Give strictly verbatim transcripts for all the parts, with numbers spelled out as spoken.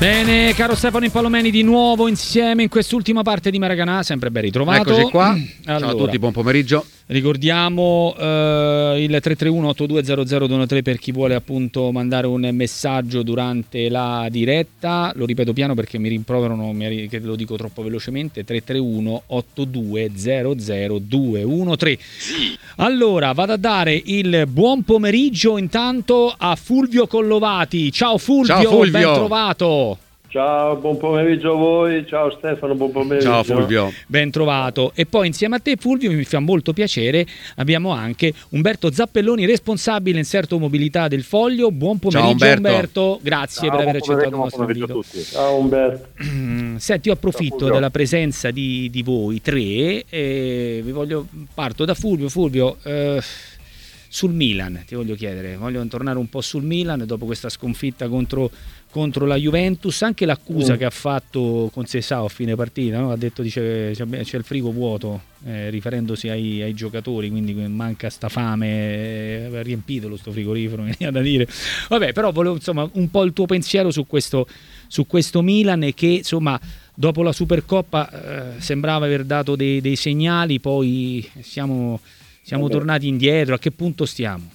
Bene, caro Stefano Impallomeni, di nuovo insieme in quest'ultima parte di Maracanã, sempre ben ritrovato. Eccoci qua, allora, ciao a tutti, buon pomeriggio. Ricordiamo eh, il tre tre uno otto due zero zero due uno tre per chi vuole appunto mandare un messaggio durante la diretta. Lo ripeto piano perché mi rimproverano che lo dico troppo velocemente. tre tre uno otto due zero zero due uno tre. Allora vado a dare il buon pomeriggio intanto a Fulvio Collovati. Ciao Fulvio, ciao Fulvio. Ben trovato. Ciao, buon pomeriggio a voi. Ciao Stefano, buon pomeriggio. Ciao Fulvio. Ben trovato. E poi insieme a te Fulvio, mi fa molto piacere, abbiamo anche Umberto Zappelloni, responsabile inserto mobilità del Foglio. Buon pomeriggio. Ciao Umberto. Umberto. Grazie Ciao, per aver accettato il nostro invito. Ciao Umberto. Senti, io approfitto della presenza di, di voi tre e vi voglio, parto da Fulvio. Fulvio, eh, sul Milan ti voglio chiedere, voglio tornare un po' sul Milan dopo questa sconfitta contro contro la Juventus, anche l'accusa mm. che ha fatto Conceição a fine partita, no? Ha detto dice c'è il frigo vuoto, eh, riferendosi ai, ai giocatori, quindi manca sta fame, eh, riempitelo sto frigorifero, mi viene da dire. Vabbè, però volevo insomma un po' il tuo pensiero su questo su questo Milan che insomma dopo la Supercoppa eh, sembrava aver dato dei, dei segnali, poi siamo siamo Vabbè. tornati indietro. A che punto stiamo?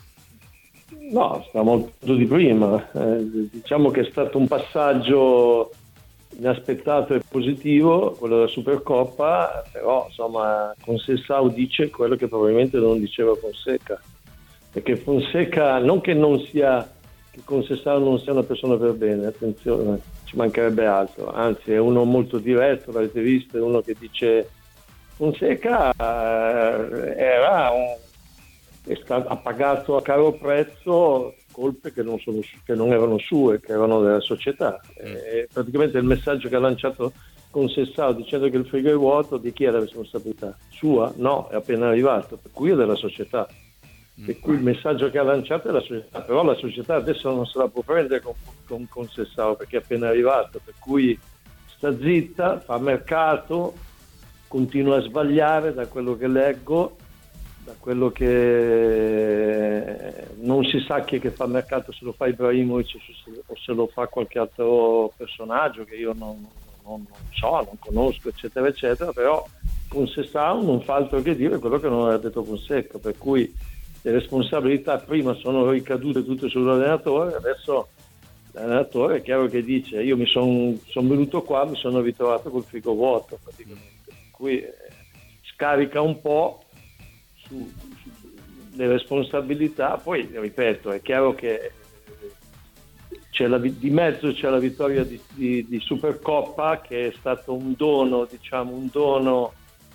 No, stiamo molto di prima. Eh, diciamo che è stato un passaggio inaspettato e positivo, quello della Supercoppa, però insomma Conceição dice quello che probabilmente non diceva Fonseca, perché Fonseca non che non sia che Conceição non sia una persona per bene, attenzione, ci mancherebbe altro, anzi è uno molto diretto, l'avete visto, è uno che dice Fonseca eh, era un È stato, ha pagato a caro prezzo colpe che non, sono, che non erano sue, che erano della società. E praticamente il messaggio che ha lanciato Conceição dicendo che il frigo è vuoto, di chi è la responsabilità? Sua? No, è appena arrivato, per cui è della società. Per cui il messaggio che ha lanciato è la società, però la società adesso non se la può prendere con, con Conceição perché è appena arrivato, per cui sta zitta, fa mercato, continua a sbagliare da quello che leggo, da quello che non si sa chi è che fa mercato, se lo fa Ibrahimovic o se lo fa qualche altro personaggio che io non, non, non so, non conosco, eccetera, eccetera, però Conceição non fa altro che dire quello che non aveva detto Fonseca, per cui le responsabilità prima sono ricadute tutte sull'allenatore, adesso l'allenatore è chiaro che dice io mi sono son venuto qua, mi sono ritrovato col frigo vuoto praticamente, per cui eh, scarica un po' Su, su, le responsabilità. Poi ripeto, è chiaro che c'è la, di mezzo c'è la vittoria di, di, di Supercoppa che è stato un dono, diciamo un dono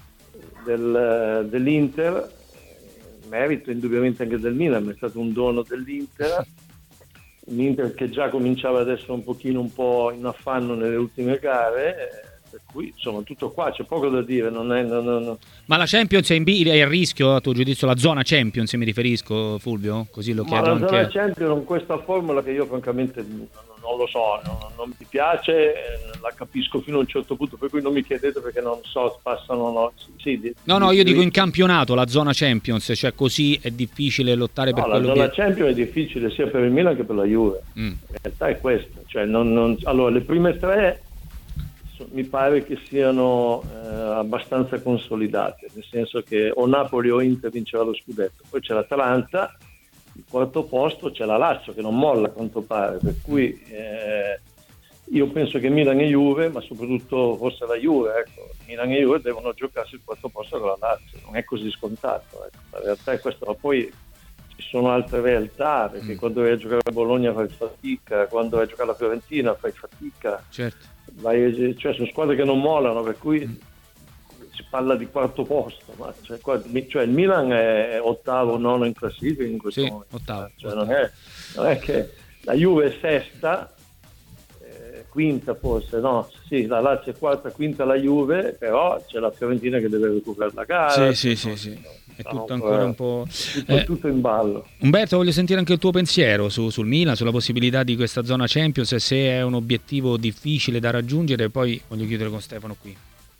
del, dell'Inter, merito indubbiamente anche del Milan, ma è stato un dono dell'Inter, un Inter che già cominciava ad essere un pochino un po' in affanno nelle ultime gare. Per cui insomma tutto qua, c'è poco da dire, non è, non, non... Ma la Champions è, in b- è a rischio a tuo giudizio, la zona Champions mi riferisco, Fulvio? Così lo chiedo. Ma la anche... zona Champions con questa formula che io francamente non, non lo so, non, non mi piace, la capisco fino a un certo punto, per cui non mi chiedete perché non so, passano no, sì, di, no, no, di, io di... dico in campionato la zona Champions, cioè così è difficile lottare no, per la quello zona che... Champions è difficile sia per il Milan che per la Juve, mm. in realtà è questa, cioè non, non... allora le prime tre mi pare che siano eh, abbastanza consolidate, nel senso che o Napoli o Inter vincerà lo scudetto, poi c'è l'Atalanta, il quarto posto c'è la Lazio che non molla a quanto pare, per cui eh, io penso che Milan e Juve, ma soprattutto forse la Juve, ecco, Milan e Juve devono giocarsi il quarto posto con la Lazio, non è così scontato, ecco. La realtà è questa, ma poi ci sono altre realtà, perché mm. quando vai a giocare a Bologna fai fatica, quando vai a giocare alla Fiorentina fai fatica, certo. Vai, cioè sono squadre che non mollano, per cui mm. si parla di quarto posto, ma cioè, cioè il Milan è ottavo, nono in classifica in questo sì, momento, ottavo, cioè, ottavo. Non, è, non è che la Juve è sesta, eh, quinta forse, no, sì, la Lazio è quarta, quinta la Juve, però c'è la Fiorentina che deve recuperare la gara. Sì, sì, no, sì, sì. No, è no, tutto ancora un po'... Tutto, eh, tutto in ballo. Umberto, voglio sentire anche il tuo pensiero su, sul Milan, sulla possibilità di questa zona Champions, se è un obiettivo difficile da raggiungere, e poi voglio chiudere con Stefano qui.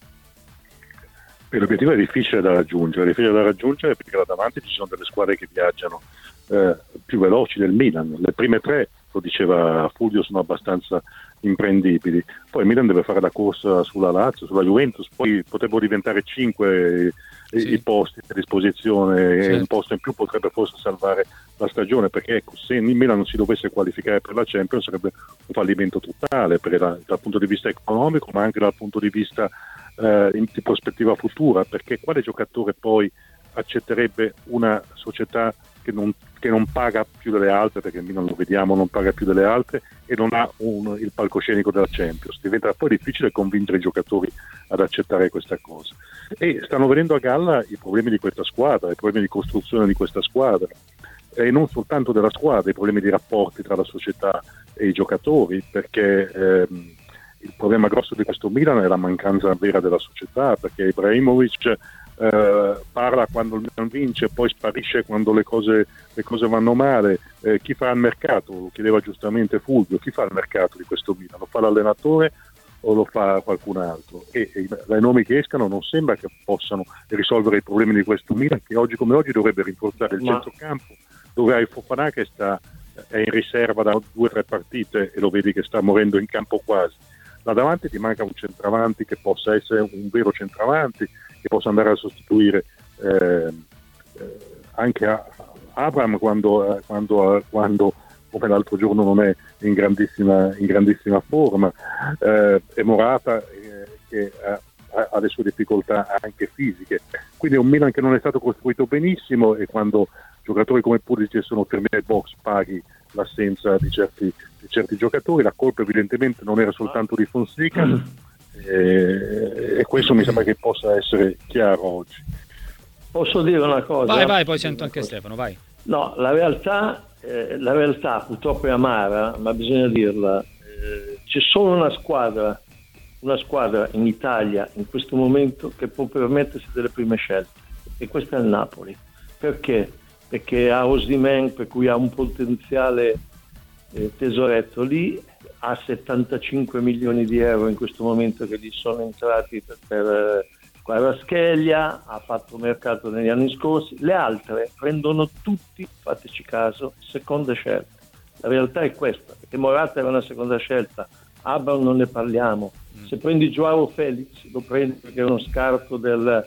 L'obiettivo è difficile da raggiungere, è difficile da raggiungere perché là davanti ci sono delle squadre che viaggiano eh, più veloci del Milan. Le prime tre, lo diceva Fulvio, sono abbastanza imprendibili. Poi il Milan deve fare la corsa sulla Lazio, sulla Juventus, poi potrebbero diventare cinque sì. i posti a disposizione, sì. e un posto in più potrebbe forse salvare la stagione, perché ecco, se il Milan non si dovesse qualificare per la Champions sarebbe un fallimento totale per la, dal punto di vista economico, ma anche dal punto di vista eh, in, di prospettiva futura, perché quale giocatore poi accetterebbe una società che non, che non paga più delle altre, perché il Milan lo vediamo non paga più delle altre e non ha un, il palcoscenico della Champions? Diventa poi difficile convincere i giocatori ad accettare questa cosa, e stanno venendo a galla i problemi di questa squadra, i problemi di costruzione di questa squadra, e non soltanto della squadra, i problemi di rapporti tra la società e i giocatori, perché ehm, il problema grosso di questo Milan è la mancanza vera della società, perché Ibrahimovic Uh, parla quando il Milan vince, poi sparisce quando le cose, le cose vanno male. Eh, chi fa il mercato? Lo chiedeva giustamente Fulvio, chi fa il mercato di questo Milan? Lo fa l'allenatore o lo fa qualcun altro? E, e dai nomi che escano non sembra che possano risolvere i problemi di questo Milan, che oggi come oggi dovrebbe rinforzare il Ma... centrocampo, dove hai Fofana che sta, è in riserva da due o tre partite e lo vedi che sta morendo in campo quasi. Là davanti ti manca un centravanti che possa essere un vero centravanti, che possa andare a sostituire eh, eh, anche a Abraham quando, eh, quando, quando come l'altro giorno non è in grandissima, in grandissima forma, eh, e Morata eh, che ha, ha le sue difficoltà anche fisiche. Quindi è un Milan che non è stato costruito benissimo, e quando giocatori come Pulisic sono fermi nel box paghi l'assenza di certi, di certi giocatori. La colpa evidentemente non era soltanto di Fonseca, e, e questo mi sembra che possa essere chiaro oggi. Posso dire una cosa? Vai, vai, poi sento anche Stefano, vai. No, la realtà, eh, la realtà purtroppo è amara, ma bisogna dirla. Eh, c'è solo una squadra, una squadra in Italia in questo momento che può permettersi delle prime scelte, e questa è il Napoli. Perché? Perché ha Osimhen, per cui ha un potenziale eh, tesoretto lì, ha settantacinque milioni di euro in questo momento che gli sono entrati per, per Kvaratskhelia, ha fatto mercato negli anni scorsi. Le altre prendono tutti, fateci caso, seconda scelta. La realtà è questa, perché Morata era una seconda scelta, Abraham non ne parliamo. Se prendi Joao Felix, lo prendi perché è uno scarto del,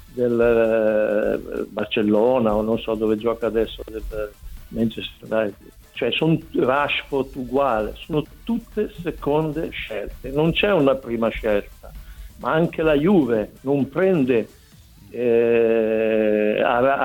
del Barcellona o non so dove gioca adesso, del Manchester United. Cioè sono Rashford uguale, sono tutte seconde scelte, non c'è una prima scelta. Ma anche la Juve non prende eh,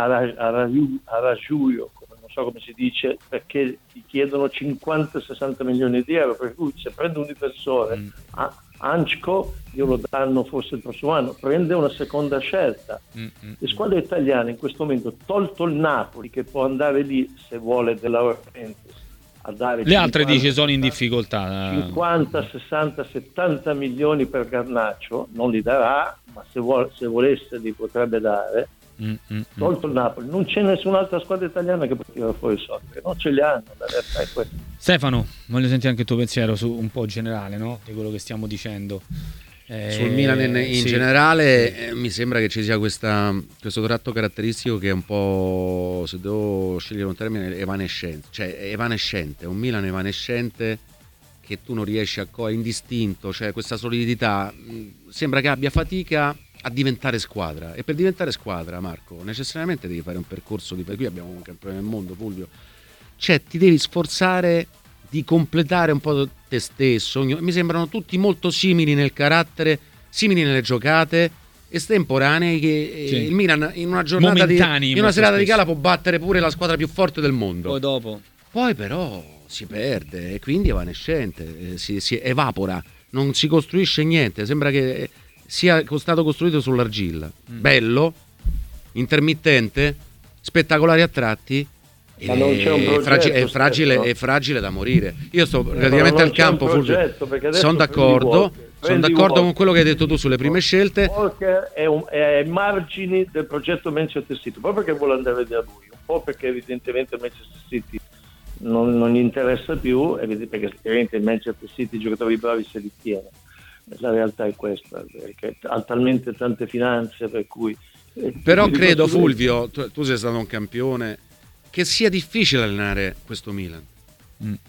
Araújo, non so come si dice, perché gli chiedono cinquanta sessanta milioni di euro, per cui se prende un difensore, mm. a Anchko glielo danno forse il prossimo anno, prende una seconda scelta. Mm, mm, Le squadre italiane in questo momento, tolto il Napoli che può andare lì se vuole della Laurentiis, a dare le altre dice sono in difficoltà, cinquanta, sessanta, settanta milioni per Garnacho, non li darà, ma se, vuole, se volesse li potrebbe dare. Mm, mm, tolto il Napoli, non c'è nessun'altra squadra italiana che può tirare fuori i soldi, non ce li hanno. La realtà è questa. Stefano, voglio sentire anche il tuo pensiero su un po' generale, no? Di quello che stiamo dicendo. Eh, sul Milan in, in sì. generale eh, mi sembra che ci sia questa, questo tratto caratteristico che è un po', se devo scegliere un termine, evanescente, cioè evanescente, un Milan evanescente che tu non riesci a cogliere, indistinto, cioè questa solidità, mh, sembra che abbia fatica a diventare squadra, e per diventare squadra, Marco, necessariamente devi fare un percorso di, per cui abbiamo un campione del mondo, Fulvio, cioè ti devi sforzare di completare un po' te stesso. Mi sembrano tutti molto simili nel carattere, simili nelle giocate, estemporanei, che sì. il Milan in una giornata di, in una serata spesso. di gala può battere pure la squadra più forte del mondo. Poi dopo. Poi però si perde e quindi è evanescente, si, si evapora, non si costruisce niente, sembra che sia stato costruito sull'argilla. Mm. Bello, intermittente, spettacolare a tratti, ma non c'è un progetto, fragi- è, fragile, è fragile da morire. Io sto praticamente al campo, sono d'accordo, sono d'accordo con quello che hai detto tu sulle prime scelte. Walker è, un, è ai margini del progetto Manchester City, proprio perché vuole andare via lui, un po' perché evidentemente il Manchester City non, non gli interessa più, perché evidentemente il Manchester City i giocatori bravi se li tiene. La realtà è questa, perché ha talmente tante finanze per cui... Però credo, Fulvio, tu, tu sei stato un campione, che sia difficile allenare questo Milan. Mm.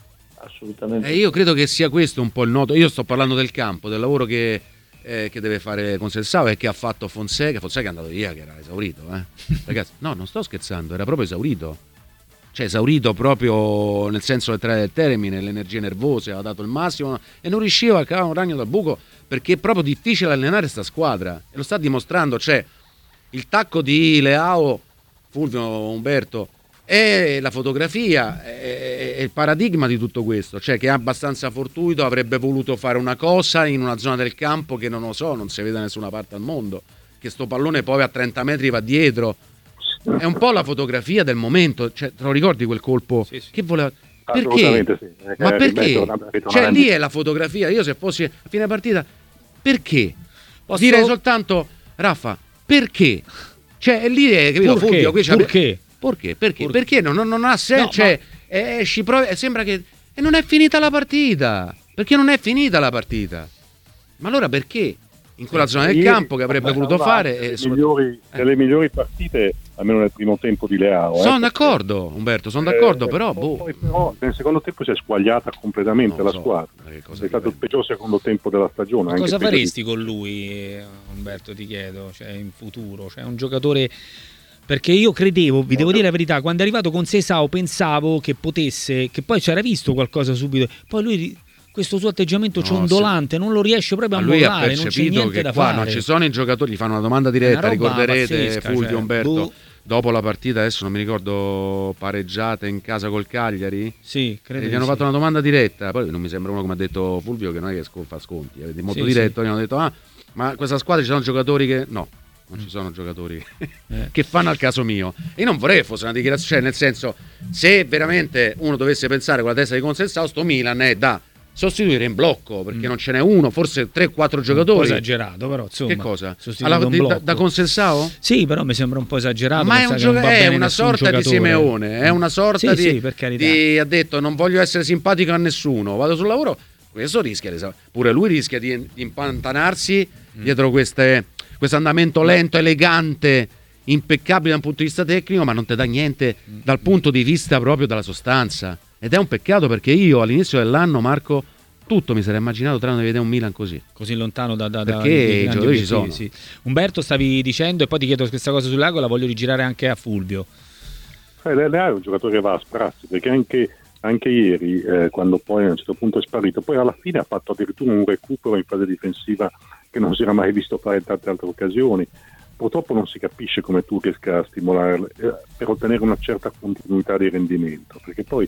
assolutamente. E io credo che sia questo un po' il nodo. Io sto parlando del campo, del lavoro che, eh, che deve fare Conceição e che ha fatto Fonseca. Fonseca è andato via, che era esaurito, eh. Ragazzi, no, non sto scherzando, era proprio esaurito. Cioè esaurito proprio nel senso letterale del termine, le energie nervose, aveva dato il massimo e non riusciva a cavare un ragno dal buco, perché è proprio difficile allenare sta squadra e lo sta dimostrando. Cioè il tacco di Leao, Fulvio, Umberto, è la fotografia, è, è il paradigma di tutto questo, cioè che è abbastanza fortuito, avrebbe voluto fare una cosa in una zona del campo che non lo so, non si vede da nessuna parte al mondo, che sto pallone poi a trenta metri va dietro. È un po' la fotografia del momento, cioè, te lo ricordi quel colpo? Sì, sì. Che voleva... Perché? Sì. Ma perché? Cioè lì è la fotografia. Io se fossi a fine partita, perché? Posso... Direi soltanto, Raffa, perché? Cioè lì è, capito, perché? Fulvio, qui c'è... Perché? Perché? Perché? Perché non, non ha senso, no, cioè, ma... esci, provi, sembra che... E non è finita la partita, perché non è finita la partita. Ma allora perché? In quella zona del campo che avrebbe voluto fare delle, e migliori, eh. delle migliori partite, almeno nel primo tempo di Leao. Sono eh, d'accordo, Umberto, sono d'accordo, eh, però, poi, boh. però nel secondo tempo si è squagliata completamente la so, squadra. È stato il peggior secondo tempo della stagione. Ma cosa faresti di... con lui, Umberto, ti chiedo, cioè in futuro? Cioè un giocatore... Perché io credevo, vi devo dire la verità, quando è arrivato Conceição pensavo che potesse, che poi c'era visto qualcosa subito, poi lui... questo suo atteggiamento no, ciondolante, se... non lo riesce proprio a mollare, non c'è niente che da qua fare. Non ci sono i giocatori, gli fanno una domanda diretta, una ricorderete pazzesca, Fulvio, cioè, Umberto, boh. dopo la partita, adesso non mi ricordo, pareggiata in casa col Cagliari? Sì, credo. E gli hanno sì. fatto una domanda diretta, poi non mi sembra uno come ha detto Fulvio che non è che fa sconti, è molto sì, diretto, sì. Gli hanno detto "Ah, ma questa squadra ci sono giocatori che no". Non ci sono giocatori eh. che fanno al caso mio. E io non vorrei che fosse una dichiarazione, cioè nel senso, se veramente uno dovesse pensare con la testa di Conceição, sto Milan è da sostituire in blocco, perché mm. non ce n'è uno, forse tre quattro giocatori. Un po' esagerato, però insomma. Che cosa? Allora, di, da, da Conceição? Sì, però mi sembra un po' esagerato. Ma è, un gioca- è una sorta giocatore. di Simeone, è una sorta sì, di, sì, per carità. di ha detto non voglio essere simpatico a nessuno, vado sul lavoro. Questo rischia, pure lui rischia di, di impantanarsi mm. dietro queste questo andamento lento, elegante, impeccabile da un punto di vista tecnico, ma non ti dà niente dal punto di vista proprio della sostanza. Ed è un peccato, perché io all'inizio dell'anno, Marco, tutto mi sarei immaginato tranne di vedere un Milan così. Così lontano da... da perché i giocatori ci sono. Sì. Umberto, stavi dicendo, e poi ti chiedo questa cosa sull'Ago, la voglio rigirare anche a Fulvio. Eh, Leao è un giocatore che va a sprazzi, perché anche... Anche ieri, eh, quando poi a un certo punto è sparito, poi alla fine ha fatto addirittura un recupero in fase difensiva che non si era mai visto fare in tante altre occasioni. Purtroppo non si capisce come tu riesca a stimolarle eh, per ottenere una certa continuità di rendimento, perché poi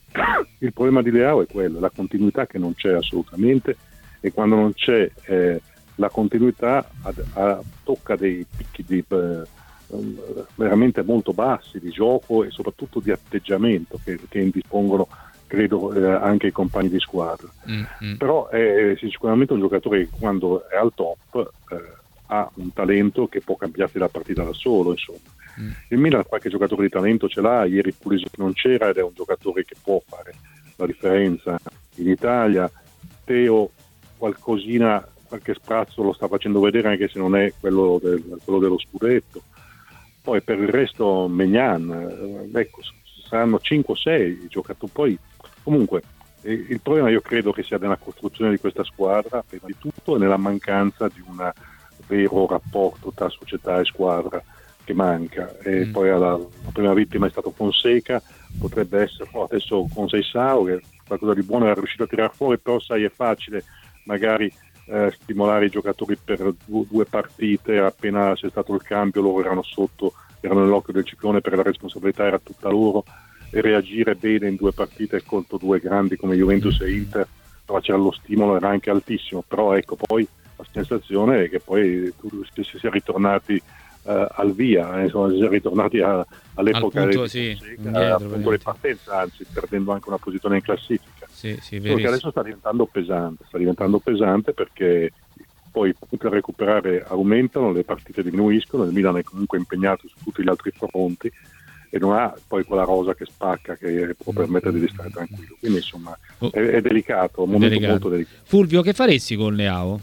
il problema di Leao è quello, la continuità che non c'è assolutamente, e quando non c'è eh, la continuità a, a, tocca dei picchi di... Eh, veramente molto bassi di gioco e soprattutto di atteggiamento che, che indispongono, credo, eh, anche i compagni di squadra. Mm-hmm. Però è sicuramente un giocatore che quando è al top eh, ha un talento che può cambiarsi la partita da solo, insomma. Mm. Il Milan qualche giocatore di talento ce l'ha, ieri Pulisic non c'era ed è un giocatore che può fare la differenza in Italia. Teo qualcosina, qualche sprazzo lo sta facendo vedere, anche se non è quello, del, quello dello scudetto. Poi per il resto Maignan, ecco, saranno cinque o sei i giocatori. Poi comunque eh, il problema io credo che sia nella costruzione di questa squadra, prima di tutto, e nella mancanza di un vero rapporto tra società e squadra che manca. E mm. poi alla, la prima vittima è stato Fonseca, potrebbe essere oh, adesso Conceição, che qualcosa di buono era riuscito a tirare fuori, però sai è facile magari Eh, stimolare i giocatori per due, due partite, appena c'è stato il cambio loro erano sotto, erano nell'occhio del ciclone perché la responsabilità era tutta loro, e reagire bene in due partite contro due grandi come Juventus e Inter, però c'era lo stimolo, era anche altissimo, però ecco poi la sensazione è che poi tu si sia ritornati Uh, al via, eh, insomma, si è ritornati a, all'epoca al punto, di sì, Fonseca, al punto di partenza, anzi perdendo anche una posizione in classifica. Sì, sì, perché adesso sta diventando pesante, sta diventando pesante perché poi per recuperare aumentano, le partite diminuiscono, il Milan è comunque impegnato su tutti gli altri fronti e non ha poi quella rosa che spacca che può permettere di stare tranquillo. Quindi insomma oh. è, è delicato, un momento delicato. molto delicato. Fulvio, che faresti con Leao?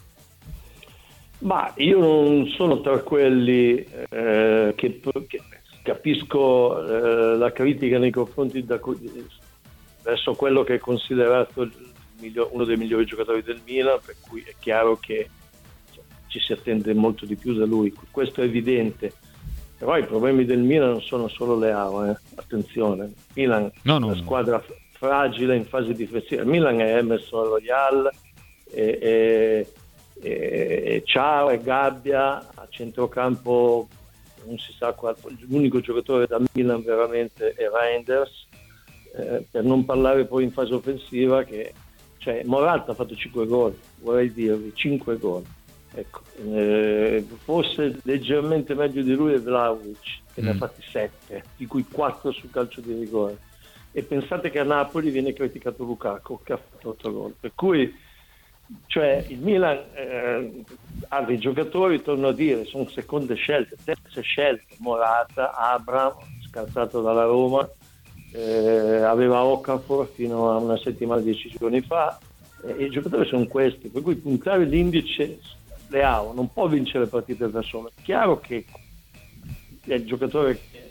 Ma io non sono tra quelli eh, che, che capisco eh, la critica nei confronti da, verso quello che è considerato il miglior, uno dei migliori giocatori del Milan, per cui è chiaro che ci si attende molto di più da lui, questo è evidente. Però i problemi del Milan non sono solo Leao, eh. Attenzione, il Milan no, è no, una no. squadra fragile in fase difensiva. Il Milan è Emerson Royal, e, e, e Ciao e Gabbia, a centrocampo non si sa qual, l'unico giocatore da Milan veramente è Reinders, eh, per non parlare poi in fase offensiva che, cioè, Morata ha fatto cinque gol, vorrei dirvi cinque gol. Ecco, eh, forse leggermente meglio di lui è Vlahovic, che mm. ne ha fatti sette, di cui quattro sul calcio di rigore. E pensate che a Napoli viene criticato Lukaku, che ha fatto otto gol. Per cui, cioè, il Milan eh, ha dei giocatori, torno a dire, sono seconde scelte, terze scelte. Morata, Abraham, scartato dalla Roma, eh, aveva Okafor fino a una settimana, dieci giorni fa. Eh, I giocatori sono questi, per cui puntare l'indice Leao non può vincere partite da solo. È chiaro che è il giocatore che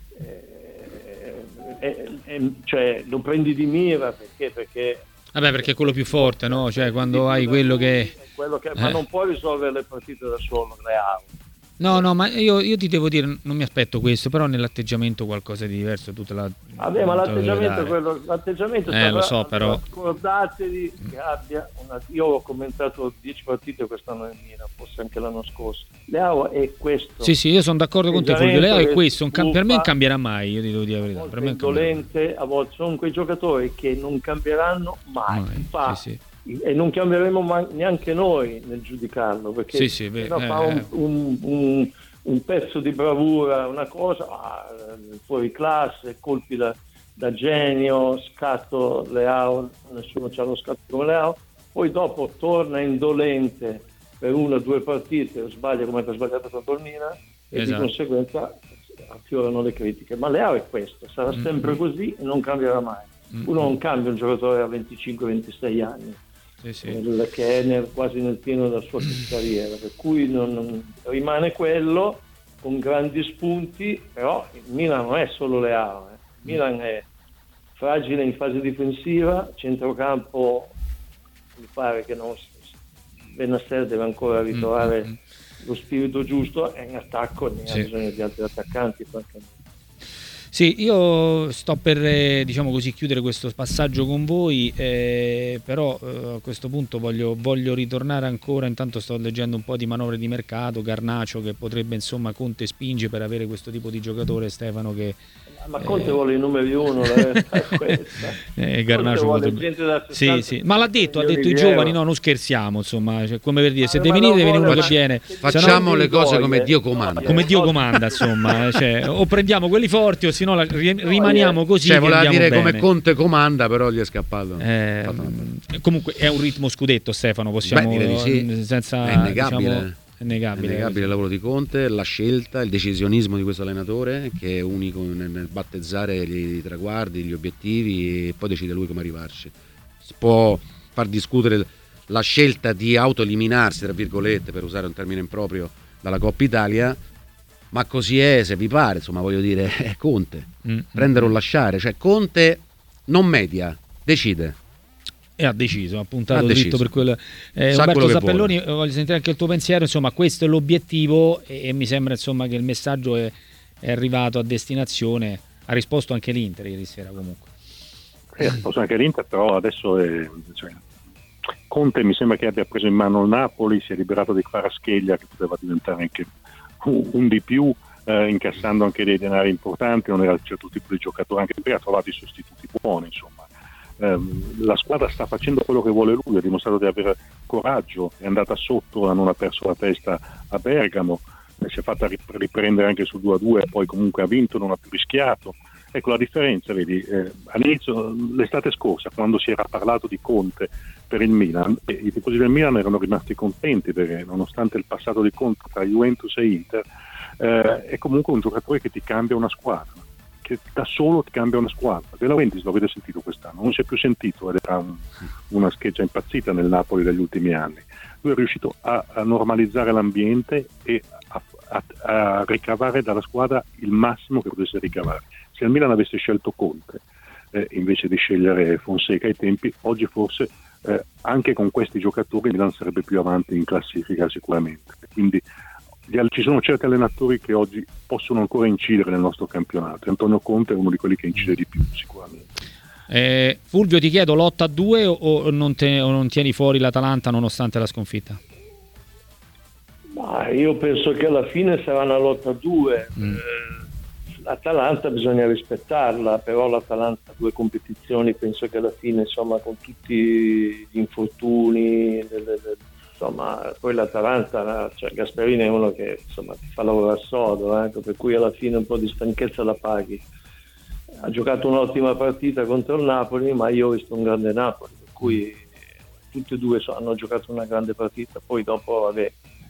eh, è, è, cioè, lo prendi di mira perché perché vabbè perché è quello più forte, no? Cioè quando hai quello che, quello che eh. ma non può risolvere le partite da solo Leao. No, no, ma io, io ti devo dire, non mi aspetto questo, però nell'atteggiamento qualcosa di diverso tu te la Vabbè, ma l'atteggiamento è quello, l'atteggiamento eh, lo so, però scordatevi che abbia una, io ho commentato dieci partite quest'anno nel Milan, forse anche l'anno scorso. Leao è questo. Sì, sì, io sono d'accordo con te, Fulvio. Leao è questo, cam- per me non cambierà mai, io ti devo dire la verità. Per me è indolente, a volte sono quei giocatori che non cambieranno mai. mai fa, sì, sì. E non cambieremo mai, neanche noi nel giudicarlo, perché sì, sì, beh, no, eh, fa un, un, un, un pezzo di bravura, una cosa ah, fuori classe, colpi da, da genio, scatto Leao, nessuno c'ha lo scatto come Leao, poi dopo torna indolente per una o due partite, o sbaglia come ha sbagliato contro il Milan, e esatto. Di conseguenza affiorano le critiche. Ma Leao è questo, sarà mm-hmm. sempre così e non cambierà mai. Mm-hmm. Uno non cambia un giocatore a venticinque ventisei anni. Sì, sì. Che è nel, quasi nel pieno della sua carriera, per cui non, non, rimane quello con grandi spunti, però il Milan non è solo Leao, eh. Il Milan è fragile in fase difensiva, centrocampo mi pare che non Benasser deve ancora ritrovare mm-hmm. lo spirito giusto, e in attacco ne sì. ha bisogno di altri attaccanti francamente. Sì, io sto per eh, diciamo così chiudere questo passaggio con voi, eh, però eh, a questo punto voglio, voglio ritornare ancora, intanto sto leggendo un po' di manovre di mercato, Garnacio che potrebbe, insomma, Conte spinge per avere questo tipo di giocatore, Stefano che... Ma Conte eh, vuole i numeri uno, la questa. eh, Garnacio potrebbe... Sì, sì, ma l'ha detto, ha detto i giovani, no, non scherziamo, insomma, cioè, come per dire, se devi venire, viene uno che viene. Facciamo no, le cose come Dio comanda. Come Dio comanda, insomma, cioè, o prendiamo quelli forti o se no la, rimaniamo così. Cioè, voleva dire bene. Come Conte comanda, però gli è scappato. Eh, comunque è un ritmo scudetto, Stefano, possiamo... Beh, di sì. senza... È innegabile. Diciamo, È innegabile, è innegabile il lavoro di Conte, la scelta, il decisionismo di questo allenatore che è unico nel, nel battezzare i traguardi, gli obiettivi, e poi decide lui come arrivarci. Si può far discutere la scelta di autoeliminarsi, tra virgolette, per usare un termine improprio, dalla Coppa Italia, ma così è, se vi pare, insomma, voglio dire, è Conte, mm. prendere o lasciare, cioè Conte non media, decide. E ha deciso, ha puntato ha dritto per quello. Eh, Umberto Zappelloni, voglio sentire anche il tuo pensiero, insomma, questo è l'obiettivo e, e mi sembra, insomma, che il messaggio è, è arrivato a destinazione. Ha risposto anche l'Inter ieri sera, comunque. Eh, ha risposto anche l'Inter, però adesso è, cioè, Conte mi sembra che abbia preso in mano il Napoli, si è liberato di Kvaratskhelia che poteva diventare anche un, un di più, eh, incassando anche dei denari importanti, non era un certo tipo di giocatore, anche perché ha trovato i sostituti buoni, insomma. La squadra sta facendo quello che vuole lui, ha dimostrato di avere coraggio, è andata sotto, non ha perso la testa a Bergamo, si è fatta riprendere anche sul due a due, poi comunque ha vinto, non ha più rischiato. Ecco la differenza, vedi, eh, all'inizio, l'estate scorsa, quando si era parlato di Conte per il Milan, eh, i tifosi del Milan erano rimasti contenti perché nonostante il passato di Conte tra Juventus e Inter, eh, è comunque un giocatore che ti cambia una squadra, che da solo ti cambia una squadra. De Laurentiis lo avete sentito quest'anno, non si è più sentito ed era un, una scheggia impazzita nel Napoli degli ultimi anni. Lui è riuscito a, a normalizzare l'ambiente e a, a, a ricavare dalla squadra il massimo che potesse ricavare. Se il Milan avesse scelto Conte, eh, invece di scegliere Fonseca ai tempi. Oggi forse eh, anche con questi giocatori Milan sarebbe più avanti in classifica sicuramente, quindi ci sono certi allenatori che oggi possono ancora incidere nel nostro campionato. Antonio Conte è uno di quelli che incide di più sicuramente. eh, Fulvio, ti chiedo, lotta a due o non, te, o non tieni fuori l'Atalanta nonostante la sconfitta? Ma io penso che alla fine sarà una lotta a due. mm. eh, L'Atalanta bisogna rispettarla, però l'Atalanta ha due competizioni, penso che alla fine, insomma, con tutti gli infortuni, le, le, le, insomma, poi l'Atalanta, cioè Gasperini è uno che insomma ti fa lavorare sodo, eh, per cui alla fine un po' di stanchezza la paghi. Ha giocato un'ottima partita contro il Napoli, ma io ho visto un grande Napoli, per cui tutti e due so, hanno giocato una grande partita. Poi dopo vabbè,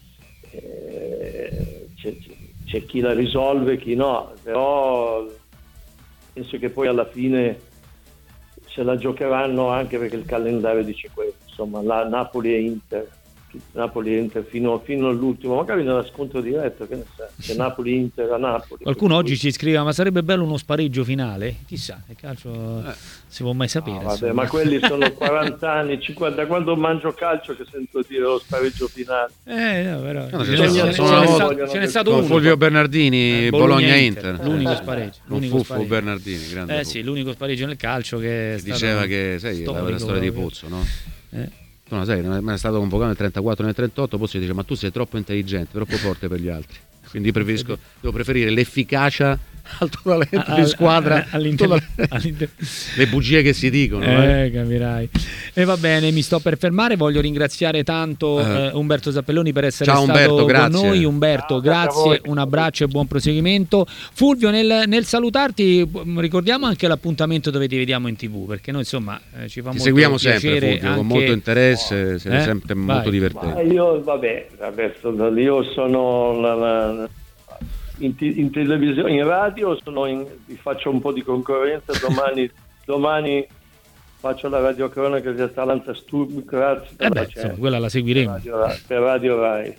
eh, c'è, c'è chi la risolve, chi no, però penso che poi alla fine se la giocheranno, anche perché il calendario dice questo, insomma, la Napoli e Inter, Napoli e Inter fino, fino all'ultimo, magari nella scontro diretto, che ne sa, c'è Napoli-Inter a Napoli. Qualcuno oggi cui... ci scrive: ma sarebbe bello uno spareggio finale? Chissà, il calcio eh. si può mai sapere. No, vabbè, ma quelli sono quaranta anni, cinquanta, da quando mangio calcio che sento dire lo spareggio finale. Eh, no, però. No, ce, ce, ce, sono ce, n'è stato, ce n'è stato con uno. Fulvio Bernardini, eh, Bologna-Inter. L'unico eh, spareggio. Con L'unico Fuffo spareggio. Bernardini, grande Eh sì, l'unico spareggio nel calcio che, che diceva che, sai, la, la storia di Pozzo, no? Eh. Tu non sai, non è stato convocato nel trentaquattro, nel trentotto, poi si dice: ma tu sei troppo intelligente, troppo forte per gli altri. Quindi preferisco, devo preferire l'efficacia al tuo talento di squadra, all'inter- all'inter- le bugie che si dicono. Eh, eh. capirai. E va bene, mi sto per fermare. Voglio ringraziare tanto eh. Uh, Umberto Zappelloni per essere Ciao, stato Umberto, con grazie. noi. Umberto, Ciao, grazie, un abbraccio e buon proseguimento. Fulvio, nel, nel salutarti, ricordiamo anche l'appuntamento dove ti vediamo in tivù, perché noi insomma eh, ci fa ti molto seguiamo piacere, sempre, Fulvio, anche... con molto interesse, oh. sei eh? sempre Vai. molto divertente. Ma io, vabbè, adesso io sono la, la, in, in televisione, in radio, sono in, vi faccio un po' di concorrenza. Domani, domani faccio la radiocronaca di Atalanta Sturm, grazie. Eh beh, insomma, quella la seguiremo. Per Radio, per Radio Rai.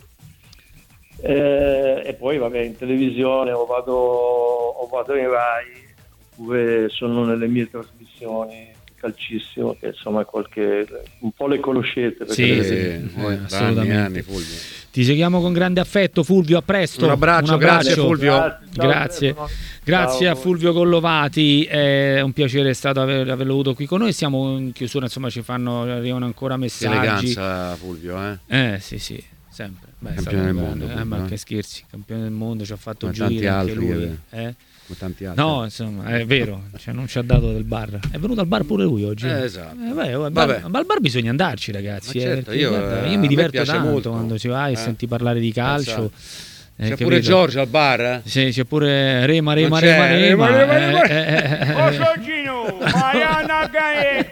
Eh, e poi vabbè, in televisione o vado, o vado in Rai, oppure sono nelle mie trasmissioni calcissimo, che insomma qualche un po' le conoscete, perché sì, le sì, eh, assolutamente. Anni, anni, Fulvio. Ti seguiamo con grande affetto, Fulvio, a presto. Un abbraccio, un abbraccio. grazie Fulvio. Grazie, ciao, grazie, ciao. grazie Ciao. a Fulvio Collovati, è un piacere stato aver, averlo avuto qui con noi. Siamo in chiusura, insomma ci fanno, arrivano ancora messaggi. Eleganza, Fulvio, eh? Eh sì sì, sempre. Beh, campione del mondo, eh, Fulvio, ma eh? che scherzi, campione del mondo, ci ha fatto Come gioire tanti anche altri, lui. Eh? Come tanti altri. No, insomma, è vero, cioè, non ci ha dato del bar. È venuto al bar pure lui oggi. Eh, esatto. Eh, beh, al, bar, al bar bisogna andarci, ragazzi. Ma eh, certo, perché, io, guarda, eh, io a mi me diverto piace tanto molto. quando ci vai e Eh. senti parlare di calcio. Eh, C'è pure Giorgio al bar, eh? Sì, c'è pure Rema, Rema, Non c'è, Rema, Rema. Rema, Rema, eh, eh, eh, Oh Giorgino, vai a nagare.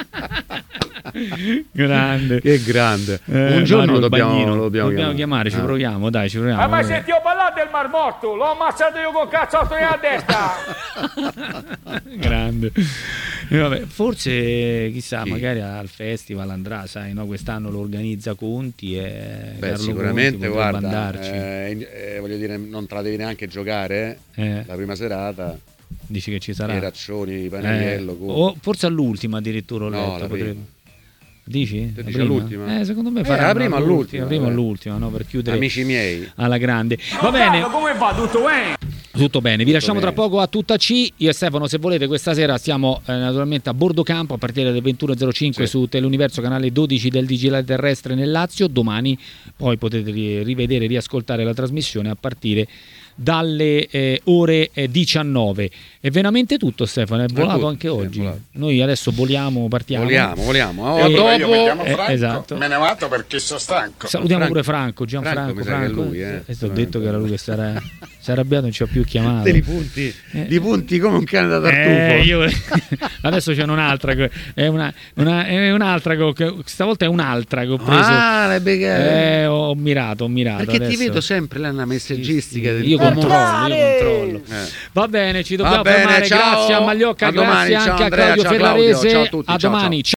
grande. Che grande. Eh, Un giorno Mario lo dobbiamo, Bagnino. lo dobbiamo, dobbiamo chiamare, chiamare, ci Ah. proviamo, dai, ci proviamo. Ah, ma se ti ho parlato del Mar Morto, l'ho ammazzato io con cazzotto a destra. Grande. E vabbè, forse chissà, Sì. magari al festival andrà, sai, no? Quest'anno lo organizza Conti e Beh, Carlo sicuramente, Conti guarda, andarci. eh, eh, voglio dire, non te la devi neanche giocare, eh? Eh, La prima serata, dici che ci sarà? i raccioni, i Eh, Paniello, Conti. o forse all'ultima addirittura ho No, letto, la potrebbe. prima. Dici? Te La dici prima? all'ultima? Eh, secondo me Eh, farà la prima all'ultima, prima eh. all'ultima, no? Per chiudere Amici miei. alla grande. Va bene. Come va? Tutto bene? Tutto bene, vi lasciamo bene. tra poco a tutta C. Io e Stefano, se volete, questa sera siamo eh, naturalmente a bordo campo a partire dalle ventuno e zero cinque Sì. su Teleuniverso, canale dodici del Digitale Terrestre nel Lazio. Domani poi potete ri- rivedere e riascoltare la trasmissione a partire dalle eh, ore eh, diciannove. È veramente tutto, Stefano, è volato tutto, anche sì, è oggi. volato. Noi adesso voliamo, partiamo. Voliamo, voliamo. Oh, Eh, dopo, Io mi chiamo eh, Franco, esatto. me ne vado perché sono stanco. Salutiamo Franco. pure Franco, Gianfranco. Franco, mi sa che è lui, eh. E ti ho detto che era lui che si era, si è arrabbiato, non ci ha più chiamato. Te li punti, Eh. li punti come un cane da tartufo. Eh, io... Adesso c'è un'altra, co- è, una, una, è un'altra, co- che stavolta è un'altra che ho preso. Ah, le beghe. Eh, ho mirato, ho mirato. Perché adesso. ti vedo sempre là una messaggistica. Sì, del- io controllo, Controlli! io controllo. Eh. Va bene, ci dobbiamo Va bene, fermare. ciao. Grazie a Magliocca, A domani, grazie ciao anche Andrea, a Claudio ciao Claudio, Ferrarese. ciao a tutti, a ciao, domani. ciao.